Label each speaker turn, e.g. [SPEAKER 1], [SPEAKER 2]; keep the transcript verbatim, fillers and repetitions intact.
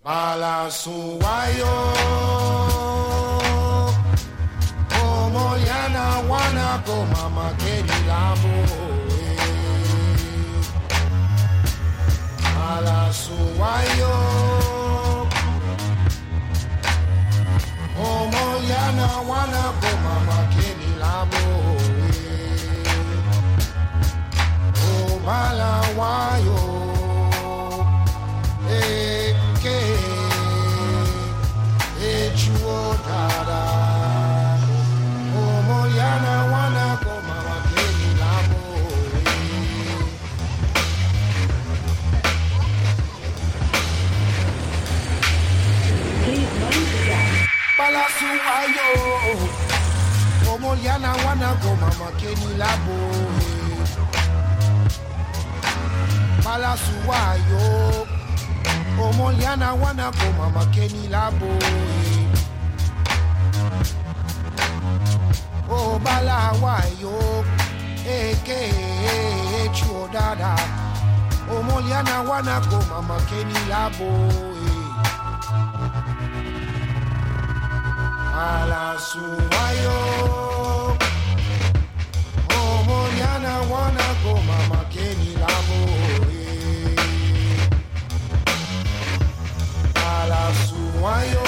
[SPEAKER 1] Malasuwayo Omoliana wana ko mama keri labo Malasuwayo Omoliana wana ko mama keri labo Oh Malawayo Balasuwayo Omoliana wana go mama keni labo Balasuwayo Omoliana wana go mama keni labo Oh Balawayo Eke Chuodada Omoliana wana go mama keni labo Malasuwayo Omoliana wana go mama keni labo Malasuwayo